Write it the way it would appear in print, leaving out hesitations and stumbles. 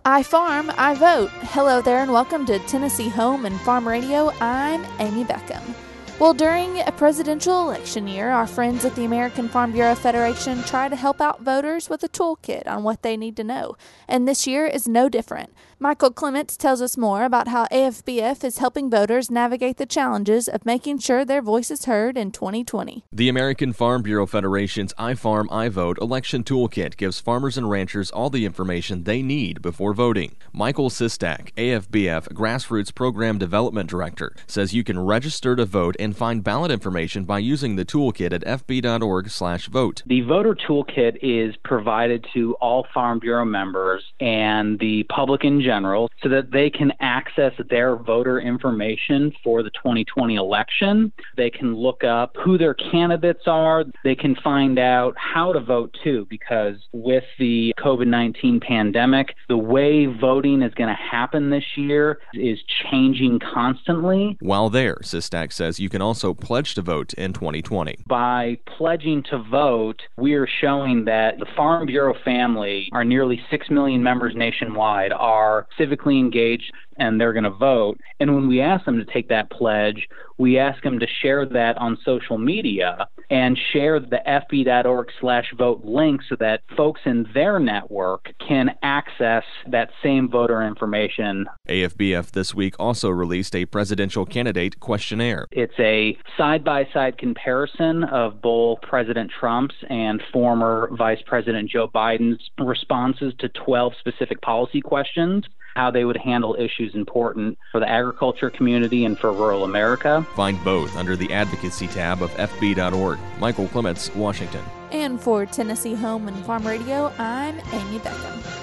I farm, I vote. Hello there and welcome to Tennessee Home and Farm Radio. I'm Amy Beckham. Well, during a presidential election year, our friends at the American Farm Bureau Federation try to help out voters with a toolkit on what they need to know. And this year is no different. Michael Clements tells us more about how AFBF is helping voters navigate the challenges of making sure their voice is heard in 2020. The American Farm Bureau Federation's I Farm, I Vote election toolkit gives farmers and ranchers all the information they need before voting. Michael Sistak, AFBF Grassroots Program Development Director, says you can register to vote and find ballot information by using the toolkit at fb.org/vote. The voter toolkit is provided to all Farm Bureau members and the public in general so that they can access their voter information for the 2020 election. They can look up who their candidates are. They can find out how to vote too, because with the COVID-19 pandemic, the way voting is going to happen this year is changing constantly. While there, Sistak says you can also pledge to vote in 2020. By pledging to vote, we are showing that the Farm Bureau family, our nearly 6 million members nationwide, are civically engaged and they're going to vote. And when we ask them to take that pledge, we ask them to share that on social media and share the fb.org/vote link so that folks in their network can access that same voter information. AFBF this week also released a presidential candidate questionnaire. It's a side-by-side comparison of both President Trump's and former Vice President Joe Biden's responses to 12 specific policy questions, how they would handle issues important for the agriculture community and for rural America. Find both under the Advocacy tab of fb.org. Michael Clements, Washington. And for Tennessee Home and Farm Radio, I'm Amy Beckham.